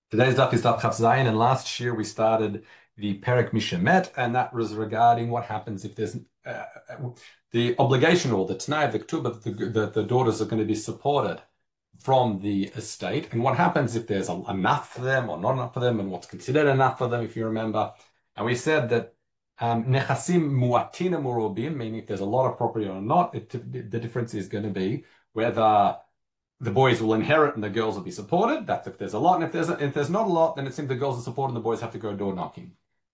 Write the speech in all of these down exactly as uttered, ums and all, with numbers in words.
Today's daf is daf Chaf Zayin, and last year we started the Perek Mishemet, and that was regarding what happens if there's uh, the obligation or the Tanai of the Ketubah, the, the, the daughters are going to be supported from the estate, and what happens if there's a, enough for them or not enough for them, and what's considered enough for them, if you remember. And we said that um, Nechasim Muatina Murubim, meaning if there's a lot of property or not, it, the difference is going to be whether the boys will inherit and the girls will be supported. That's if there's a lot. And if there's a, if there's not a lot, then it seems the girls are supported and the boys have to go door knocking.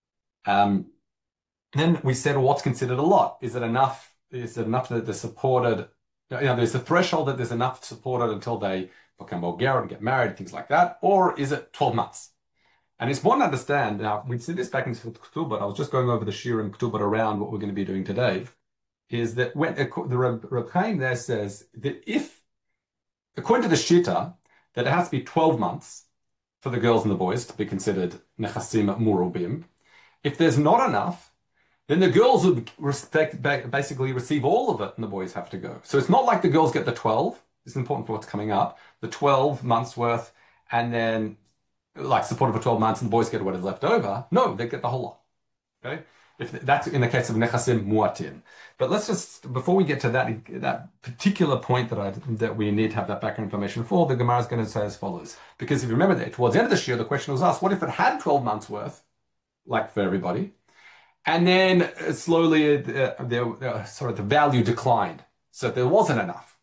Um, then we said, well, what's considered a lot? Is it enough? Is it enough that they're supported? You know, there's a threshold that there's enough supported until they become Bulgarian and get married, things like that. Or is it twelve months? And it's important to understand. Now, we see this back in Ketubah. I was just going over the Shir and Ketubah around what we're going to be doing today. Is that when the Reb Chaim there says that if according to the Shita, that it has to be twelve months for the girls and the boys to be considered Nechasim Murubim. If there's not enough, then the girls would respect, basically receive all of it and the boys have to go. So it's not like the girls get the twelve. It's important for what's coming up. The twelve months worth and then like supported for twelve months and the boys get what is left over. No, they get the whole lot. Okay? If that's in the case of Nechasim Muatin. But let's just, before we get to that that particular point that I that we need to have that background information for, the Gemara is going to say as follows. Because if you remember that towards the end of this year, the question was asked, what if it had twelve months worth, like for everybody, and then uh, slowly uh, the, uh, sort of the value declined, so there wasn't enough.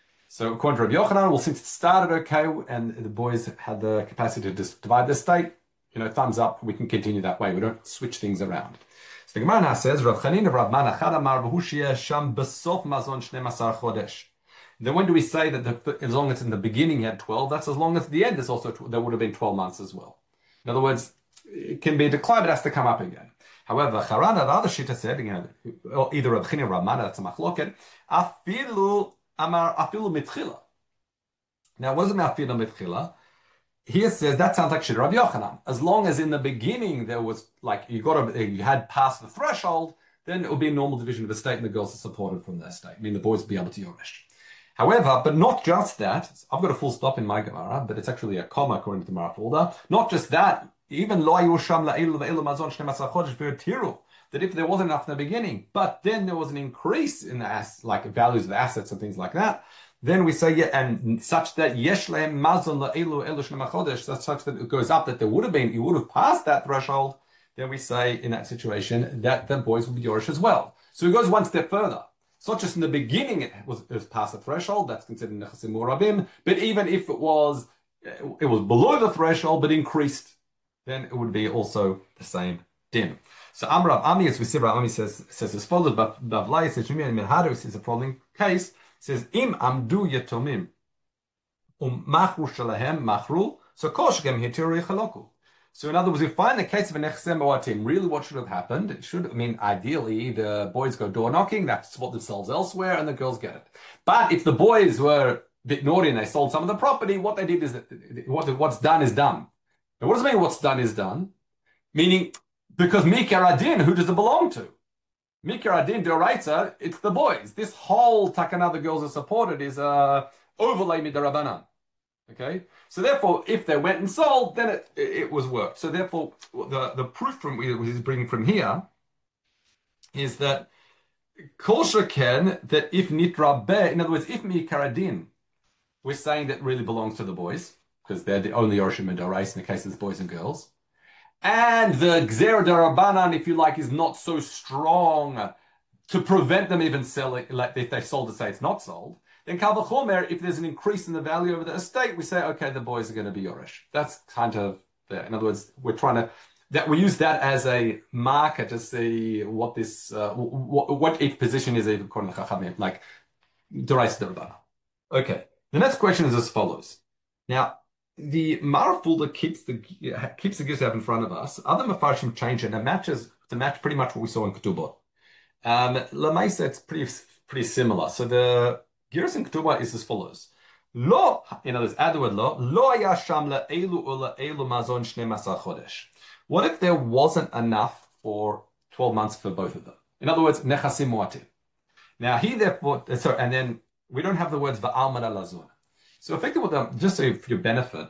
So according to Rabbi Yochanan, well, since it started okay and the boys had the capacity to just divide the estate, you know, thumbs up, we can continue that way. We don't switch things around. So the Gemara says, Rav Chanina Rav Manachad Amar V'hu Sham Besof Mazon Shnemasar Chodesh. Then when do we say that the, as long as in the beginning he had twelve, that's as long as at the end there's also there would have been twelve months as well. In other words, it can be declined, but it has to come up again. However, Charana, the other shita said, you know, either Rav Chanina or Rav Mana, that's a machloket, Afilu Amar Afilu Mitchila. Now, what does it mean Afilu Mitchila? Here says that sounds like Shir Rabbi Yochanan. As long as in the beginning there was like you got a, you had passed the threshold, then it would be a normal division of the state, and the girls are supported from their state. I mean, the boys would be able to Yoresh. However, but not just that. I've got a full stop in my Gemara, but it's actually a comma according to the Gemara folder. Not just that. Even lo yusham la'ilu la'ilu mazon shnemasar chodesh v'yotiru. That if there wasn't enough in the beginning, but then there was an increase in the ass, like values of the assets and things like that. Then we say, yeah, and such that yesh lehem mazon la'elu elu shnei chodesh, such that it goes up, that there would have been, you would have passed that threshold. Then we say in that situation that the boys will be Yorish as well. So it goes one step further. It's not just in the beginning it was, it was past the threshold, that's considered Nechasim Murabim, but even if it was, it was below the threshold but increased, then it would be also the same din. So Amrav Ami, as we see, Rav Ami says, says as follows, but Bavlai says, Shimi and Mirhadu is the following case. Says im amdu yatomim um machru shalahem machru so koshgem hitiru yechaloku. So in other words, we find the case of an nechsem oatim. Really, what should have happened? It should, I mean, ideally, the boys go door knocking, that's what themselves elsewhere, and the girls get it. But if the boys were a bit naughty and they sold some of the property, what they did is that what what's done is done. Now, what does it mean? What's done is done, meaning because mikar adin, who does it belong to? Mikra Adin Doraita, it's the boys. This whole takana the girls are supported is uh, overlay midarabanan. Okay? So therefore, if they went and sold, then it, it, it was worked. So therefore, the, the proof from he's bringing from here is that Kol Sheken, that if Nitra Be, in other words, if Mikra Adin, we're saying that really belongs to the boys, because they're the only Yorshim Dorais in the case of the boys and girls. And the Gzer Darabanan, if you like, is not so strong to prevent them even selling, like if they sold to say it's not sold. Then Kal V'chomer, if there's an increase in the value of the estate, we say, okay, the boys are going to be Yoresh. That's kind of, there. In other words, we're trying to, that we use that as a marker to see what this, uh, what, what each position is according to Chachamim, like Dorais Darabana. Okay, the next question is as follows. Now, the Marafulda keeps the keeps the Gisav in front of us. Other Mefarshim change it and it matches to match pretty much what we saw in Ketubah. Um, Lamaisa, it's pretty pretty similar. So the Giras in Ketubah is as follows: Lo, in other words, add the word lo. Lo ayasham la elu ula elu mazon shnei masar chodesh. What if there wasn't enough for twelve months for both of them? In other words, nechasim muatim. Now he therefore, so and then we don't have the words va'alman alazun. So effectively, just so for your benefit,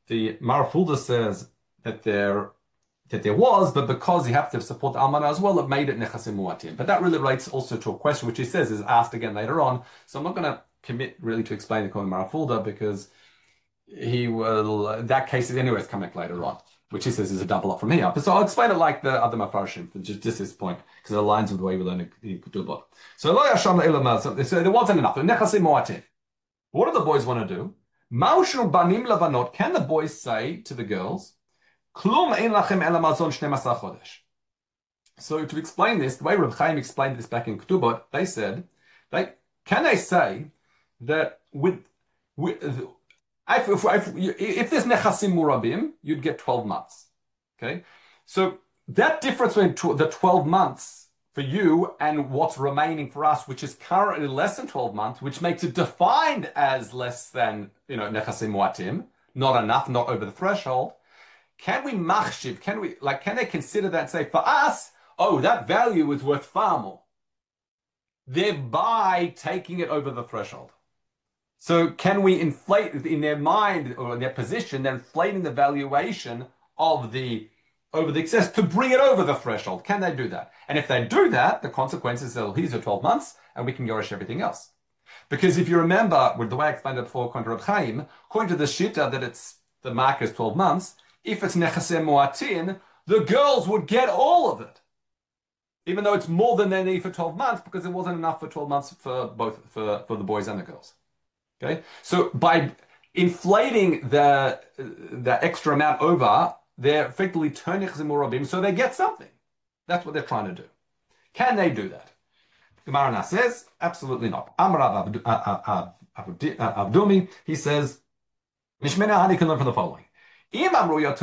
the Marafulda says that there that there was, but because you have to support the Almana as well, it made it Nechasim Muatim. But that really relates also to a question which he says is asked again later on. So I'm not going to commit really to explain the Kohen Marafulda because he will, that case is anyways coming later on, which he says is a double up from here. But so I'll explain it like the other Mafarshim for just, just this point, because it aligns with the way we learn in Ketubot. So Lo Yasham Le'ilam, so there wasn't enough. Nechasim Muatim. What do the boys want to do? Maushu Banim Lavanot, can the boys say to the girls, Klum ein lachem ela mazon shnemasar chodesh. So to explain this, the way Reb Chaim explained this back in Ketubot, they said, they, can they say that with, with if, if, if, if there's nechasim murabim, you'd get twelve months. Okay? So that difference between the twelve months for you and what's remaining for us, which is currently less than twelve months, which makes it defined as less than, you know, nechasim muatim, not enough, not over the threshold. Can we machshiv? Can we, like, can they consider that and say, for us, oh, that value is worth far more, thereby taking it over the threshold? So can we inflate, in their mind or in their position, they're inflating the valuation of the, over the excess to bring it over the threshold? Can they do that? And if they do that, the consequences are, here's your twelve months, and we can yorish everything else. Because if you remember, with the way I explained it before, according to Reb Chaim, according to the Shita, that it's, the marker is twelve months, if it's nechasem muatin, the girls would get all of it, even though it's more than they need for twelve months, because it wasn't enough for twelve months for both for, for the boys and the girls. Okay, so by inflating the the extra amount over, they're effectively turning nechasem murabim, so they get something. That's what they're trying to do. Can they do that? Gemara says absolutely not. Amar Avdumi, he says, Mishmena Hani can learn from the following. So if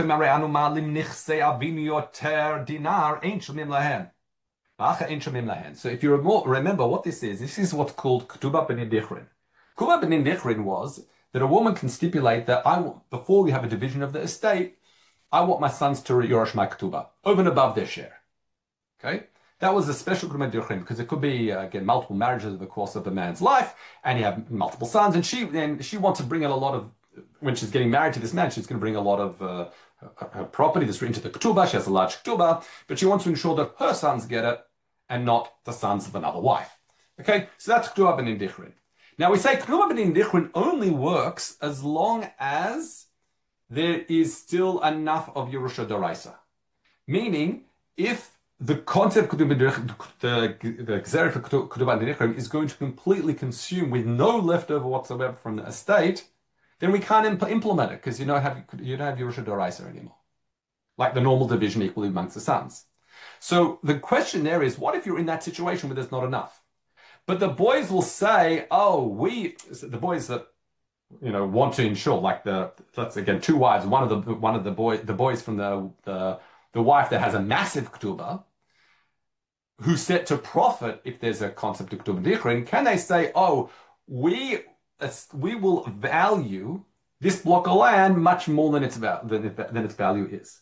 you remember what this is, this is what's called Ketubah B'nei Dichrin. Ketubah B'nei Dichrin was that a woman can stipulate that I want, before we have a division of the estate, I want my sons to yorish my Ketubah, over and above their share. Okay? That was a special Ketubah B'nei Dichrin because it could be, uh, again, multiple marriages over the course of a man's life, and you have multiple sons, and she, and she wants to bring in a lot of, when she's getting married to this man, she's going to bring a lot of uh, her, her property that's written to the ketubah. She has a large ketubah, but she wants to ensure that her sons get it and not the sons of another wife. Okay, so that's ketubah b'nei dichrin. Now we say ketubah b'nei dichrin only works as long as there is still enough of Yerusha Doraisa. Meaning, if the concept of ketubah b'nei dichrin, the the gzera for ketubah b'nei dichrin is going to completely consume with no leftover whatsoever from the estate, then we can't impl implement it because you don't have you don't have Yerusha Doraisa anymore, like the normal division equally amongst the sons. So the question there is, what if you're in that situation where there's not enough? But the boys will say, "Oh, we the boys that you know want to ensure, like the let's again two wives, one of the one of the boy the boys from the the, the wife that has a massive ketubah, who's set to profit if there's a concept of ketubah dichrin, can they say, oh, we we will value this block of land much more than its, than, than its value is.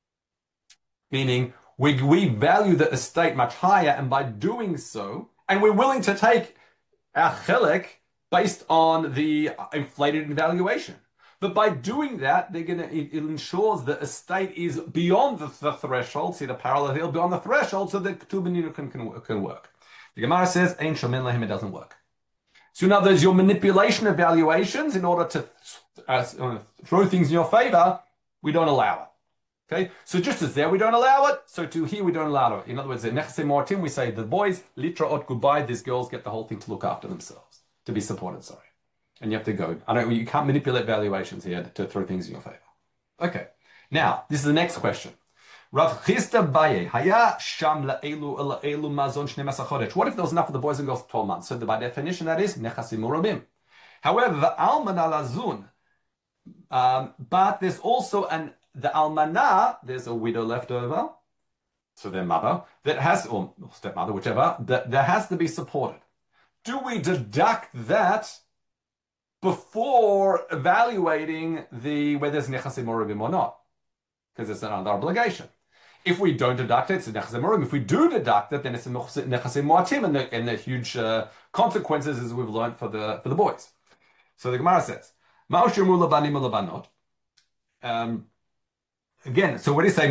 Meaning, we, we value the estate much higher, and by doing so, and we're willing to take our chelek based on the inflated valuation. But by doing that, they're gonna it, it ensures the estate is beyond the, the threshold, see the parallel here, beyond the threshold, so that ketubah can, can, can work. The Gemara says, Ein shomin lahem, it doesn't work. So in other words, your manipulation of valuations in order to uh, throw things in your favor, we don't allow it. Okay, so just as there we don't allow it, so to here we don't allow it. In other words, in Nechasei Moatim we say the boys litraot goodbye. These girls get the whole thing to look after themselves, to be supported. Sorry, and you have to go. I don't. You can't manipulate valuations here to throw things in your favor. Okay, now this is the next question. Rav Chisda Baye, Haya Sham La'elu La'elu Mazon Shnemasar Chodesh. What if there was enough for the boys and girls for twelve months? So by definition, that is Nechasim Murabim. However, the Almana Lazun, um, but there's also an the Almana. There's a widow left over, so their mother that has or stepmother, whichever, that that has to be supported. Do we deduct that before evaluating the whether there's Nechasim Murabim or not? Because it's another obligation. If we don't deduct it, it's a nechasei morim. If we do deduct it, then it's a nechasei moatim, and the, and the huge uh, consequences, as we've learned for the for the boys. So the Gemara says, Um, again, so what do you say?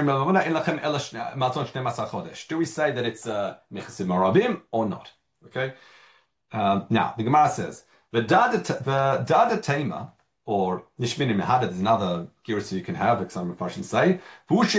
Do we say that it's uh, Mechasim Marabim or not? Okay. Um, now, the Gemara says, the Dada Tema, or Nishmini Mehada, there's another girsa you can have, like some Farshim say. What's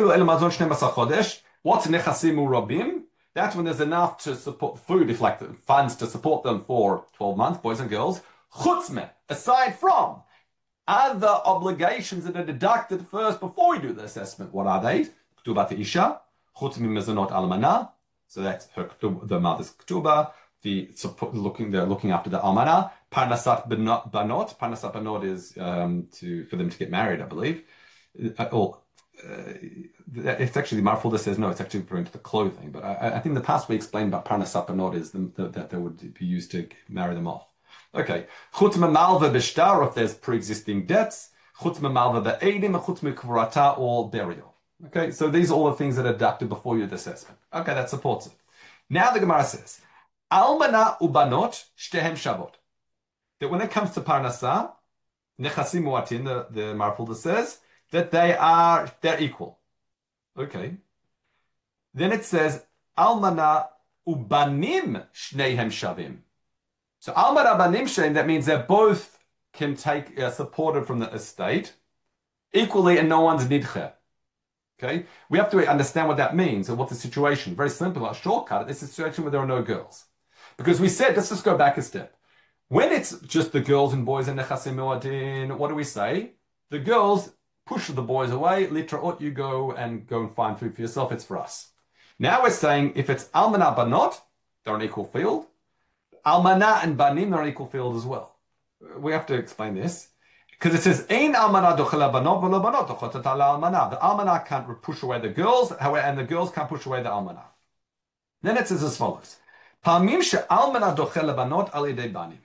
Nechasim Urabim? That's when there's enough to support food, if like the funds to support them for twelve months, boys and girls. Chutzme, aside from other obligations that are deducted first before we do the assessment. What are they? Ktubat Isha, Chutzme Mezonot Almana. So that's her, the mother's Ktuba. The support, looking, they're looking after the Almana. Parnasat Banot. Parnasat Banot is um, to for them to get married, I believe. Uh, or, uh, it's actually the Marful that says no, it's actually referring to the clothing. But I, I think the past we explained about Parnasat Banot is the, the, that they would be used to marry them off. Okay. Chutma Malva Beshtar, if there's pre-existing debts. Chutma Malva Be'edim, Chutma Kvrata, or burial. Okay, so these are all the things that are deducted before your assessment. Okay, that supports it. Now the Gemara says, Almana ubanot shtehem shavot. That when it comes to parnasa, nechasim muatin, the, the Marfulda says, that they are, they're equal. Okay. Then it says, Almana ubanim shnehem shavim. So almana banim shnehem, that means they both can take, uh, supported from the estate equally and no one's nidche. Okay, we have to understand what that means and what the situation. Very simple, a shortcut. It's a situation where there are no girls, because we said let's just go back a step. When it's just the girls and boys in nechasim muadin, what do we say? The girls push the boys away. Litraot, you go and go and find food for yourself. It's for us. Now we're saying if it's almana banot, they're on equal field. Almana and banim, they're on equal field as well. We have to explain this. Because it says, Ein almana dochela banot v'lo banot dochotat ala almana. The almana can't push away the girls, and the girls can't push away the almana. Then it says as follows: Palmim she'almana dochela banot al yedei banim.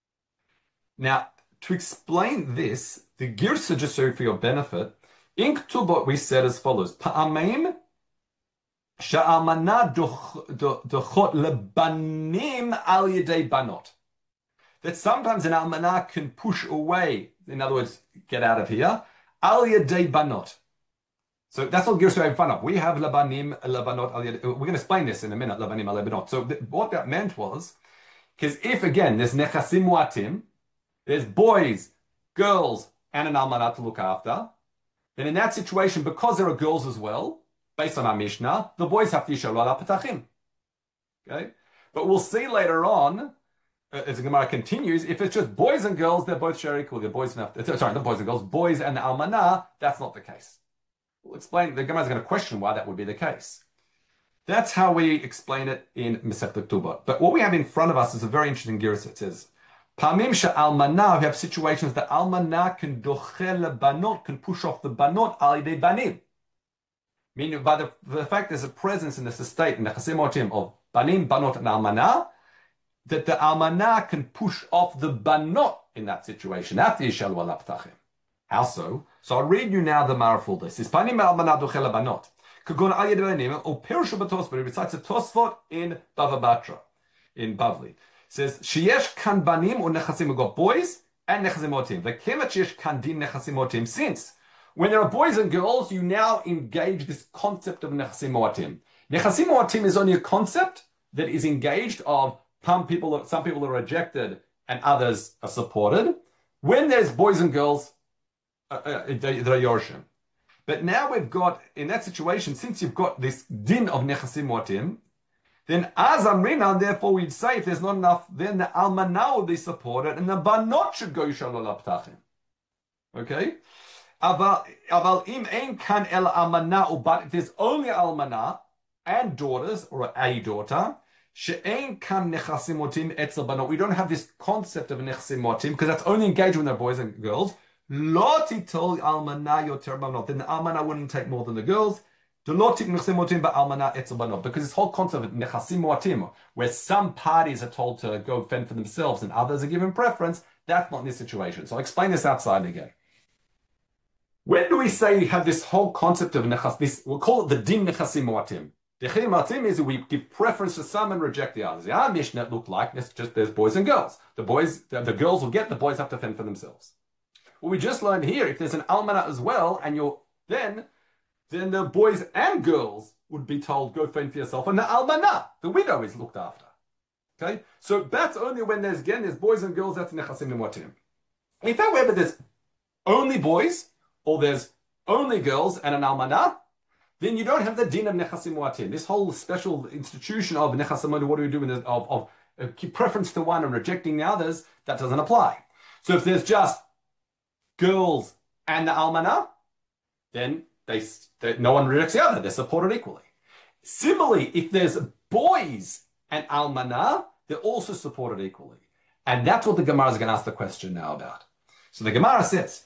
Now, to explain this, the girsa, just so for your benefit, in Ketubot we said as follows: Pa'amim she'almana dochot lebanim al yedei banot. That sometimes an almana can push away, in other words, get out of here, al yedei banot. So that's all Girsa in front of. We have labanim, labanot, al yedei. We're going to explain this in a minute, labanim, al banot. So th- what that meant was, because if again, there's nechasim muatim, there's boys, girls, and an almana to look after, then in that situation, because there are girls as well, based on our Mishnah, the boys have to yishalu ala petachim. Okay? But we'll see later on, as the Gemara continues, if it's just boys and girls, they're both share equal. The boys and sorry, not boys and girls, boys and the almana. That's not the case. We'll explain. The Gemara is going to question why that would be the case. That's how we explain it in Masechet Ketubot. But what we have in front of us is a very interesting girsa. It says, "Pamim she'almana." We have situations that almana can dochel banot, can push off the banot al yedei banim. Meaning, by the, the fact there's a presence in this estate in the chasim otim of banim, banot, and almana, that the almana can push off the banot in that situation. After yishalu ala ptachim. How so? So I'll read you now the Marful. This is panim almana dochel banot. Kagon al yedei banim or pirusha b'tosfot. He recites a tosfot in Bava Batra, in Bavli. It says sheyesh kan banim or nechasim. We've got boys and nechasim otim. V'kemat sheyesh kan din nechasim otim. Since when there are boys and girls, you now engage this concept of nechasim otim. Nechasim otim is only a concept that is engaged of Some people, some people are rejected and others are supported. When there's boys and girls, uh, uh, they're yorshim. But now we've got, in that situation, since you've got this din of nechasim watim, then as amrina, therefore we'd say if there's not enough, then the almana will be supported and the banot should go yishalu ala ptachim. Okay? Aval, aval im ein kan el almana, but if there's only almana and daughters, or a daughter, She'ein kan nechasim otim etzel banot. We don't have this concept of nechasim otim because that's only engaged when they're boys and girls. Lo titol almana yoter banot. Then the almana wouldn't take more than the girls. Do lo tik nechasim otim ba almana etzel banot. Because this whole concept of nechasim otim, where some parties are told to go fend for themselves and others are given preference, that's not in this situation. So I'll explain this outside again. When do we say you have this whole concept of nechas? This we'll call it the din nechasim otim. The Chiyim Matim is we give preference to some and reject the others. The our Mishnah looked like it's just there's boys and girls. The boys, the, the girls will get, the boys have to fend for themselves. Well, we just learned here, if there's an almana as well, and you're then, then the boys and girls would be told, go fend for yourself, and the almana, the widow, is looked after. Okay, so that's only when there's again there's boys and girls. That's nechasim limwatim. If however there's only boys or there's only girls and an almana, then you don't have the din of nechasim muatim. This whole special institution of nechasim, what do we do with it, of of uh, preference to one and rejecting the others, that doesn't apply. So if there's just girls and the almana, then they, they no one rejects the other. They're supported equally. Similarly, if there's boys and almana, they're also supported equally. And that's what the Gemara is going to ask the question now about. So the Gemara says,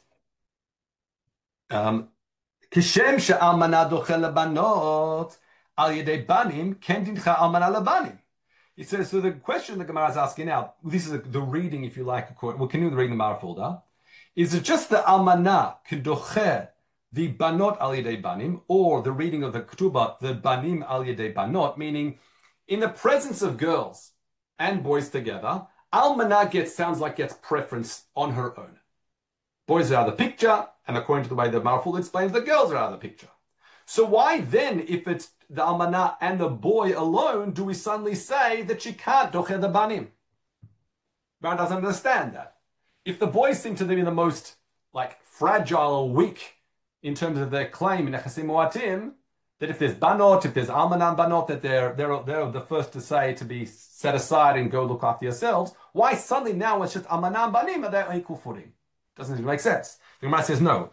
um, Kishem she'almana dochel lebanot al yedei banim ken dincha almana lebanim. It says, so the question the Gemara is asking now, this is a, the reading, if you like, we'll continue the reading the Gemara folder. Is it just the almana kedoche the banot al yedei banim, or the reading of the ketubah, the banim al yedei banot, meaning in the presence of girls and boys together, almana gets sounds like gets preference on her own. Boys are out of the picture, and according to the way the Marful explains, the girls are out of the picture. So why then, if it's the almana and the boy alone, do we suddenly say that she can't docher the banim? Ran doesn't understand that. If the boys seem to be the most like fragile or weak in terms of their claim in nechasim muatim, that if there's banot, if there's almana and banot, that they're, they're, they're the first to say to be set aside and go look after yourselves, why suddenly now it's just almana and banim are they on equal footing? Doesn't even make sense. The Gemara says no.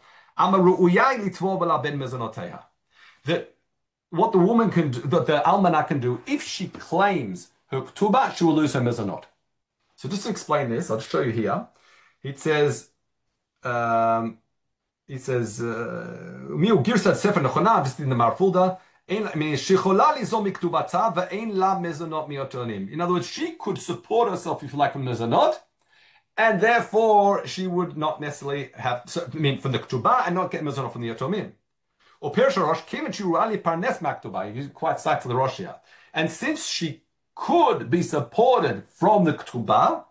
That what the woman can do, that the almana can do, if she claims her ketubah, she will lose her mezonot. So just to explain this, I'll just show you here. It says, um, it says, "Miu girsat sefer nechona." This is in the Marfulda. In other words, she could support herself, if you like, from mezonot, and therefore she would not necessarily have, so, I mean, from the ketubah and not get mezonot from the yatomim. Or Pirsha Rosh came and she really parnes maktubah. You quite cite for the Rosh here. And since she could be supported from the ketubah,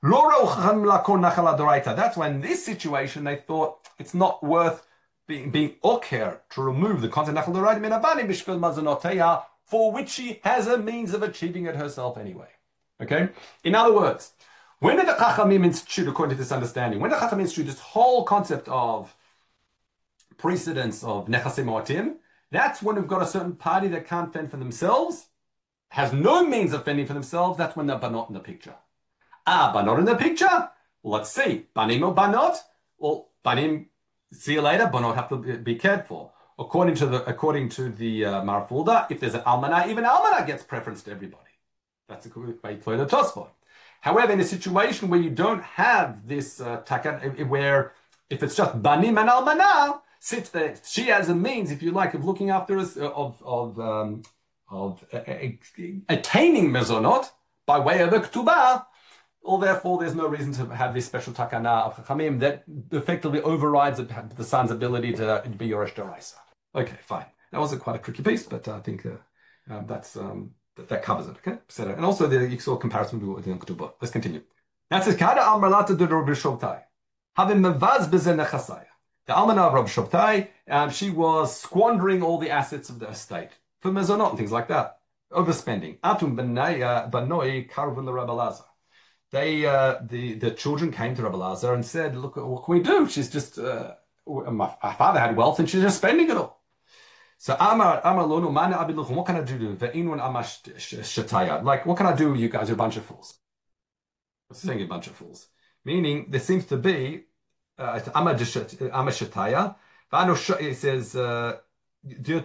that's why in this situation they thought it's not worth being being oker to remove the concept nachal doraita min abanim b'shvil mazonoteya, for which she has a means of achieving it herself anyway. Okay. In other words, when did the Chachamim institute, according to this understanding, when did the Chachamim institute this whole concept of precedence of nechasim muatim? That's when we've got a certain party that can't fend for themselves, has no means of fending for themselves. That's when they're banot in the picture. Ah, banot in the picture? Well, let's see. Banim or banot? Well, banim, see you later. Banot have to be cared for. According to the according to the uh, Marfulda, if there's an almana, even almana gets preference to everybody. That's the way you play the Tosfot. However, in a situation where you don't have this uh, takat, where if it's just banim and almana, since that she has a means, if you like, of looking after us, of of um, of uh, uh, attaining mezonot by way of a ketubah, well, therefore, there's no reason to have this special takana of Chachamim that effectively overrides the, the son's ability to be Yoresh D'Oraisa. Okay, fine. That wasn't quite a tricky piece, but I think uh, um, that's um, that, that covers it. Okay, and also the you saw a comparison with the ketubah. Let's continue. That says Kada Amralata de Rabbi Shabtai, having mevaz bezen nechasaya. The almana of Rabbi Shabtai, um, she was squandering all the assets of the estate for mezonot and things like that, overspending. Atum benaya banoi karvin the Rabbi Lazar. They, uh, the the children came to Rabbi Lazar and said, "Look, what can we do? She's just uh, my, my father had wealth and she's just spending it all." So Amar Amar Lonu Mana Abiluchum, what can I do? Ve'inun Amash Shataya. Like, what can I do? You guys are a bunch of fools. What's saying a bunch of fools? Meaning there seems to be Amar Shataya. It says, "You're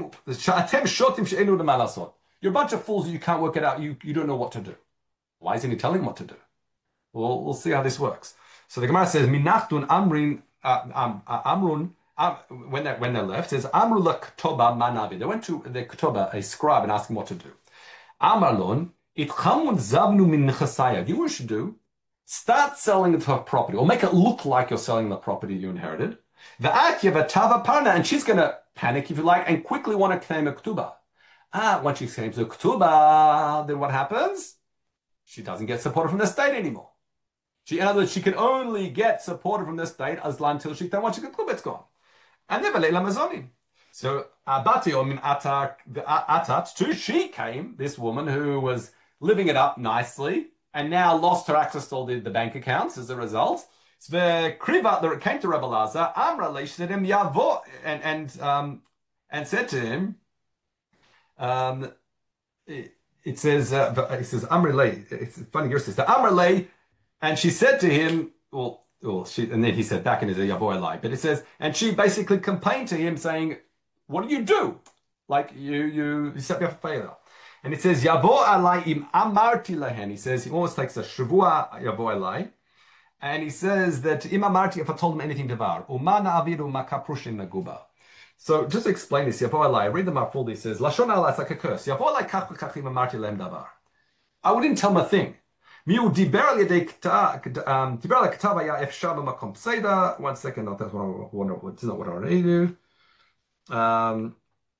a bunch of fools. You can't work it out. You you don't know what to do." Why isn't he telling him what to do? Well, we'll see how this works. So the Gemara says, "Minachtun Amrin uh, um, uh, Amrun." Um, when they when they left, it says Amru la Ktoba Manavi. They went to the Ktoba, a scribe, and asked him what to do. Amarlon itchamun zavnu min nechasaya. You know what you should do? Start selling the property, or make it look like you're selling the property you inherited. The Akyeva Parna, and she's going to panic if you like, and quickly want to claim a Ktuba. Ah, once she claims a Ktuba, then what happens? She doesn't get support from the state anymore. She, in other words, she can only get supported from the state as until she once she gets it's gone. And never leila mazonim. So Abati or min atak atat too. She came, this woman who was living it up nicely, and now lost her access to all the, the bank accounts as a result. So the kriva that came to Rabbi Lazar, Amra she said him yavo, and and um and said to him, um, it, it says uh, it says Amrele. It's funny. Yours says the Amrele. And she said to him, well, well, she, and then he said back in his Yavo Elai, but it says, and she basically complained to him saying, what did you do? Like, you, you, you set me up for failure. And it says, Yavo Elai im amarti lehen. He says, he almost takes a Shavua Yavo Elai. And he says that im amarti, if I told him anything devar, umana avidu makaprushim naguba. So just to explain this, Yavo Elai, read the Marfuldi, he says, Lashon Elai, it's like a curse. Yavo Elai kach v'kach im amarti lehem davar. I wouldn't tell him a thing. One second, not that's what it's not what I already do. Um,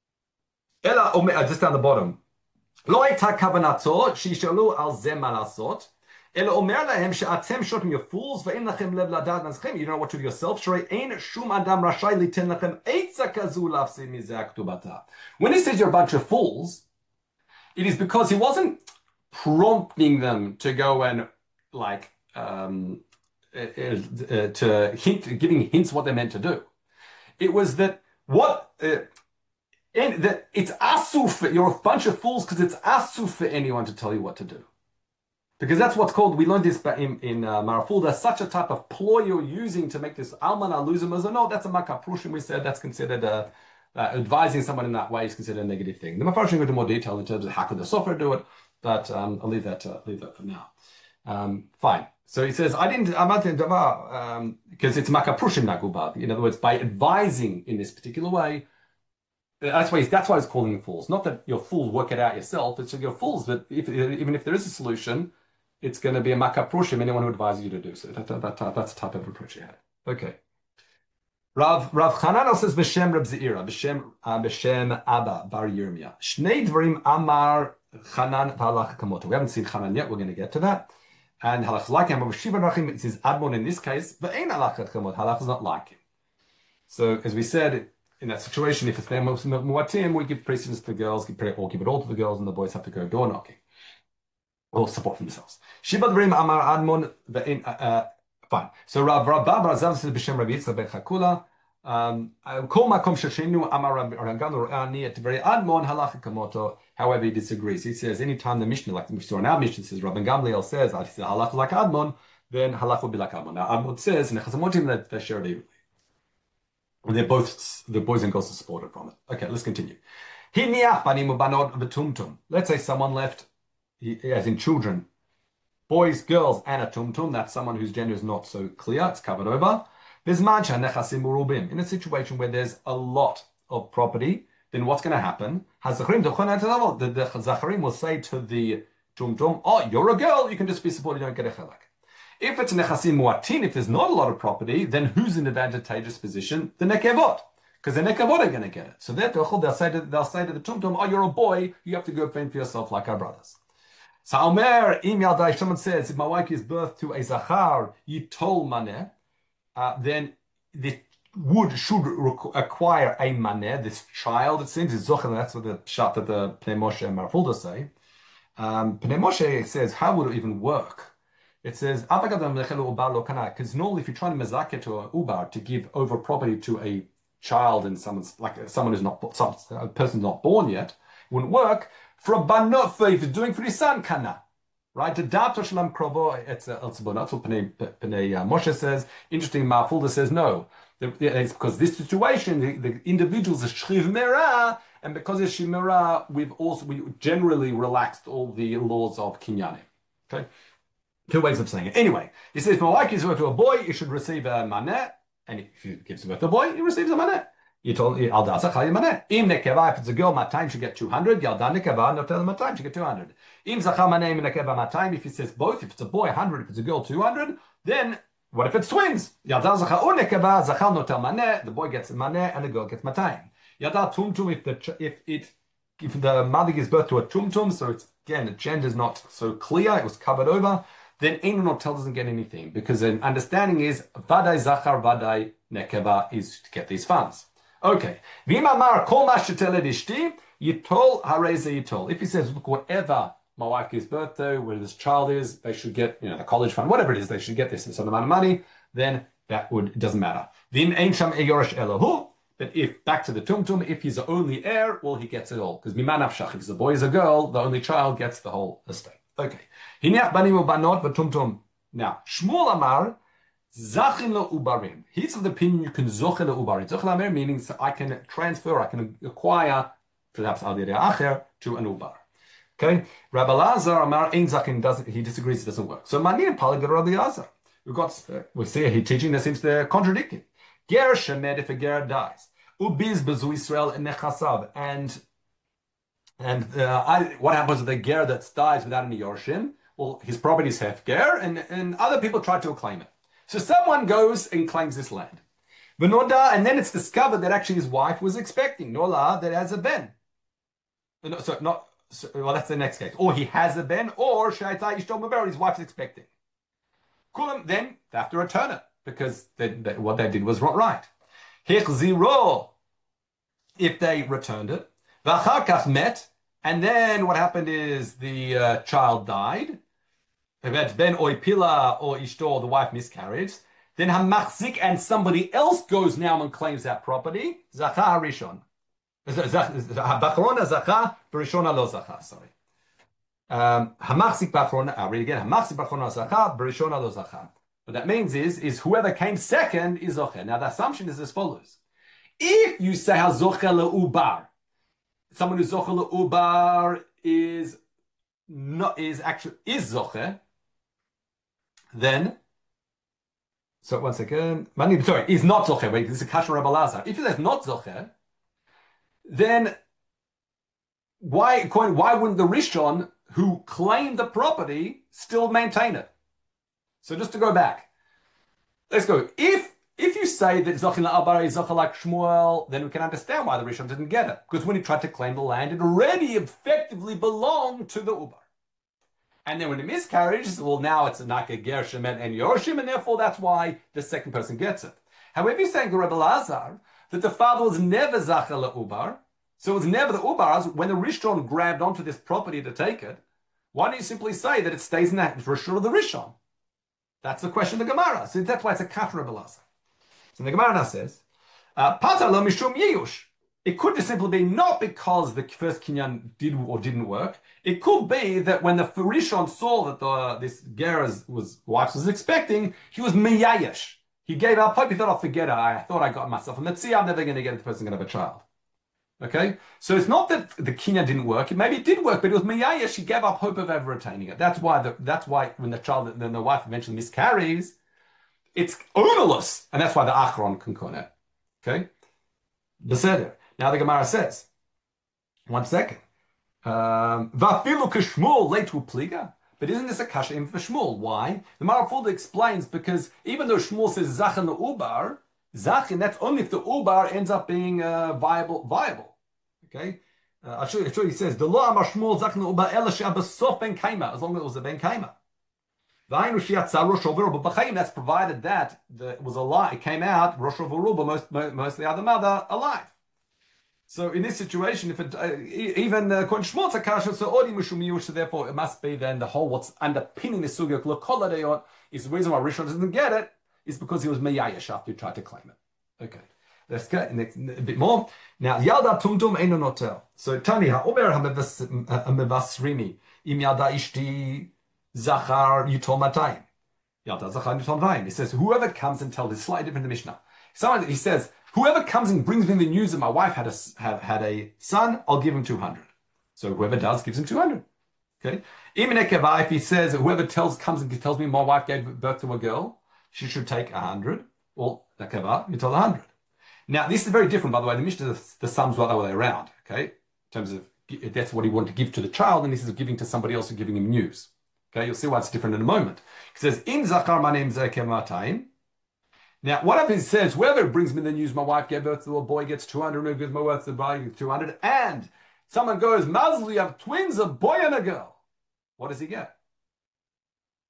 just down the bottom. לא הייתה כוונתו שישאלו על זה מה לעשות, אלא אומר להם שאתם שוטים your fools ואין לכם לב לדעת נזכם, you don't know what to do yourself, שהרי אין שום אדם רשאי ליתן לכם עצה כזו להפסיד מזה הכתובתה. When he says you're a bunch of fools, it is because he wasn't prompting them to go and like um, uh, uh, to hint, giving hints what they're meant to do. It was that what uh, and that it's asuf. You're a bunch of fools because it's asuf for anyone to tell you what to do, because that's what's called. We learned this in in uh, Maraful. There's such a type of ploy you're using to make this almana lose a no. That's a makaprushim. We said that's considered a. Uh, advising someone in that way is considered a negative thing. The Mefarshim go into more detail in terms of how could the software do it, but um, I'll leave that uh, leave that for now. Um, fine. So he says, I didn't, um, because it's makaprushim nagubad. In other words, by advising in this particular way, that's why he's, that's why he's calling them fools. Not that you're fools, work it out yourself. It's you're fools, but if, even if there is a solution, it's going to be a makaprushim, anyone who advises you to do so. That, that, that, that's the type of approach he had. Okay. Rav Rav Chananel says b'shem Reb Zeira b'shem uh, b'shem Abba Bar Yirmiyah. Shnei dvarim amar Chanan v'halach kamoto. We haven't seen Chanan yet. We're going to get to that. And halach is like him. But Shiva Rachim, it says Admon in this case. V'ein halach kamot. Halach is not like him. So as we said, in that situation, if it's them muatim, we give precedence to the girls, give or give it all to the girls, and the boys have to go door knocking or support for themselves. Shiva dvarim amar Admon v'ein. Fine. So Rav Rav Razav says b'shem Rabbi Yitzchak ben Chakula. Kol makom sheshenu amar Ranganu Ani at very admon halacha kamoto. However, he disagrees. He says anytime the Mishnah, like we saw in our Mishnah, says Rabban Gamliel says halacha like admon, then halacha will be like admon. Now Admon says in the Chazamotim that they share it evenly. They're both the boys and girls are supported from it. Okay, let's continue. Let's say someone left, as in children. Boys, girls, and a tumtum, that's someone whose gender is not so clear, it's covered over. There's mancha nechasim urubim. In a situation where there's a lot of property, then what's going to happen? The Zacharim will say to the tumtum, oh, you're a girl, you can just be supported, you don't get a chelak. If it's nechasim muatin, if there's not a lot of property, then who's in an advantageous position? The nekevot. Because the nekevot are going to get it. So they'll say to, they'll say to the tumtum, oh, you're a boy, you have to go fend for yourself like our brothers. So Omer, im yaldai, if someone says, if my wife gives birth to a zachar, yitol maneh, uh, then the would should acquire a maneh, this child, it seems, is zocher, that's what the pshat that the Pnei Moshe and Marfulda say. Um, Pnei Moshe says, how would it even work? It says, because normally if you're trying to mezakeh to an ubar, to give over property to a child and someone's, like someone who's not, some, a person's not born yet, it wouldn't work. For a banot, for if it's doing for his son, kana. Right? The dato shalom krovo, it's a elzebon. That's what Pnei Moshe says. Interesting, Marfulda says no. It's because this situation, the, the individual's a shriv merah, and because it's shriv we've also, we generally relaxed all the laws of kinyanim. Okay? Two ways of saying it. Anyway, he says, if my wife gives birth to a boy, you should receive a maneh, and if he gives birth to a boy, he receives a maneh. You told Alda Zachar Maneh. Im nekeva, if it's a girl, matayim should get two hundred. Yalda nekeva, not tell them matayim should get two hundred. Im Zachar Maneh nekeva matayim. If he says both, if it's a boy, one hundred. If it's a girl, two hundred. Then what if it's twins? Yalda Zachar o nekeva, Zachar not tell Maneh. The boy gets Maneh and the girl gets matayim. Yalda tumtum. If the if it if the mother gives birth to a tumtum, so it's again the gender is not so clear. It was covered over. then Ein Notel doesn't get anything because an understanding is Vadai Zachar Vadai Nekeva is to get these funds. Okay. V'im amar kol ma sheteled ishti yitol hareze yitol. If he says, look, whatever my wife gives birth to, where this child is, they should get, you know, the college fund, whatever it is, they should get this certain amount of money, then that would, it doesn't matter. V'im ein sham eyorish elohu. But if, back to the tumtum, if he's the only heir, well, he gets it all. Because mima nafshach, if it's a boy or a girl, the only child gets the whole estate. Okay. Hineach banim ubanot v'tumtum. Now, Shmuel Amar, zachin ubarim. He's of the opinion you can zochel ubarim. Zochel amar meaning I can transfer, I can acquire, perhaps al acher, to an ubar. Okay. Rabbi Lazar Amar ein zachin doesn't. He disagrees. It doesn't work. So Manir Palag Rabbi Lazar. We've got. We see he teaching that seems to contradict him. Ger shemed if a ger dies. Ubiz bezu Israel and nechasav and. And uh, I, what happens with the ger that dies without any yorshim? Well, his property is hefker, and, and other people try to claim it. So someone goes and claims this land. V'noda, and then it's discovered that actually his wife was expecting. Nola, that has a ben. No, so not, so, well, that's the next case. Or he has a ben, or shaitai ishto maber, his wife's expecting. Kulam, then they have to return it, because they, they, what they did was not right. Hich zero, if they returned it. V'achar met, and then what happened is the uh, child died. Ben oipila or ishto, the wife miscarried. Then hamachzik and somebody else goes now and claims that property. Zachar rishon. Bachrona zachar, berishona lo zachar. Sorry. Hamachzik bachrona. I'll read again. Hamachzik bachrona zachar, berishona lo zachar. What that means is, is whoever came second is zocher. Now the assumption is as follows: if you say hazocher leubar, someone who's zocher leubar is not is actually is zocher. Then, so one second, Mani, sorry, is not zocher. Wait, this is Kasher Rabbi Lazar. If it is not zocher, then why why wouldn't the Rishon who claimed the property still maintain it? So just to go back, let's go. If if you say that zocher la'abar is zocher like Shmuel, then we can understand why the Rishon didn't get it, because when he tried to claim the land, it already effectively belonged to the Ubar. And then when it miscarries, well, now it's a Naka Ger Shemet and Yorshim, and therefore that's why the second person gets it. However, you're saying to Rebbe Lazar that the father was never Zachar Ubar, so it was never the Ubar. When the Rishon grabbed onto this property to take it, why don't you simply say that it stays in that Rishon of the Rishon? That's the question of the Gemara. So that's why it's a Kat Rebbe Lazar. So the Gemara now says, Pata lo mishum yiyush. It could just simply be not because the first kinyan did or didn't work. It could be that when the Rishon saw that the, this Ger's was wife was expecting, he was miyayesh. He gave up hope. He thought, I'll forget it. I thought I got myself a mitzvah. I'm never going to get it. The person's going to have a child. Okay? So it's not that the kinyan didn't work. Maybe it did work, but it was miyayesh. He gave up hope of ever attaining it. That's why the, that's why when the child, then the wife eventually miscarries, it's ownerless. And that's why the achron can come out. Okay? Beseder. Now the Gemara says, one second. Vafilu kishmul leitu pliga. But isn't this a kasha in for Shmuel? Why? The Marafulda explains because even though Shmuel says zachin the ubar, zachin, that's only if the ubar ends up being uh, viable. Viable. Okay? Uh, I'll show you. I'll show you. He says the lo amar Shmuel zachin the ubar ela she'abasof ben kaima, as long as it was a ben kaima. That's provided that the, it was alive. It came out Rosh Haruba, most most the other mother alive. So in this situation, if it uh, even according to Shmuel Takasha, so odi mishum so therefore it must be then the whole what's underpinning the sugya lokoladeon is the reason why Rishon doesn't get it is because he was meyayesh after he tried to claim it. Okay, let's get next, a bit more. Now yalda tumtum eino notel. So Tani haomer hamevasrimi im yalda ishti zachar yutol matayim. Yalda zachar yutol matayim. He says whoever comes and tells, it's slightly different than the Mishnah. Someone he says. Whoever comes and brings me the news that my wife had a, have, had a son, I'll give him two hundred. So whoever does gives him two hundred. Okay? If he says, whoever tells comes and tells me my wife gave birth to a girl, she should take one hundred. Well, Nekeva, you tell one hundred. Now, this is very different, by the way. The Mishnah, the, the sums were the other way around. Okay? In terms of, that's what he wanted to give to the child, and this is giving to somebody else and giving him news. Okay? You'll see why it's different in a moment. He says, in Zachar manem zekematayim. Now, what if he says, whoever brings me the news, my wife gave birth to a boy gets two hundred, whoever gives my birth to a boy gets two hundred, and someone goes, Mazli, you have twins, a boy and a girl. What does he get?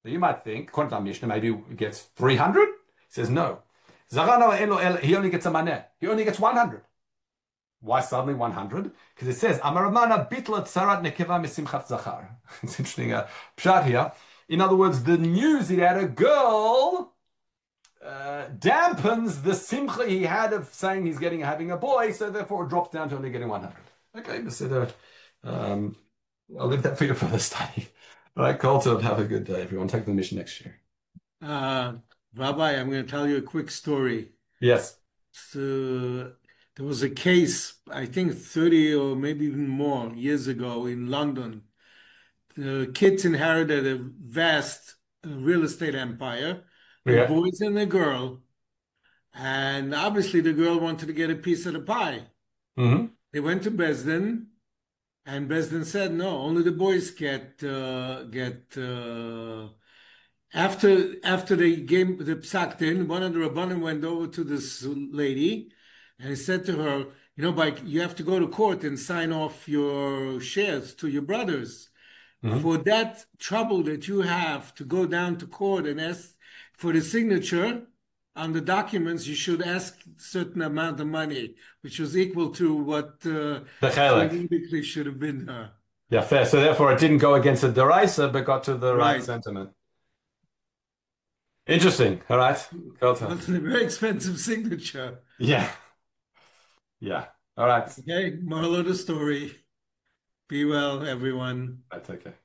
So you might think, according to our Mishnah, maybe he gets three hundred. He says no. Zarano elo el- He only gets a maneh. He only gets one hundred. Why suddenly one hundred? Because it says, Amaramana bitla tsarat nekeva misimchat zachar. It's interesting, uh, pshat here. In other words, the news he had a girl uh, dampens the simcha he had of saying he's getting having a boy, so therefore it drops down to only getting one hundred. Okay, Beseder. Um, I'll leave that for your further study. All right, Colton, have a good day, everyone. Take the mission next year. Uh, Rabbi, I'm going to tell you a quick story. Yes. So, there was a case, I think thirty or maybe even more years ago in London. The kids inherited a vast uh, real estate empire, two Yeah. boys and a girl. And obviously, the girl wanted to get a piece of the pie. Mm-hmm. They went to Besdin, and Besdin said, no, only the boys get uh, get uh, After after they gave the psak din, one of the rabbanim went over to this lady, and he said to her, "You know, by you have to go to court and sign off your shares to your brothers. Mm-hmm. For that trouble that you have to go down to court and ask for the signature on the documents, you should ask a certain amount of money, which was equal to what uh, The chelek. theoretically should have been her." Yeah, fair. So therefore, it didn't go against the deraisa, but got to the right Right. sentiment. Interesting. All right. Colton. That's a very expensive signature. Yeah. Yeah. All right. Okay, moral of the story. Be well, everyone. That's okay.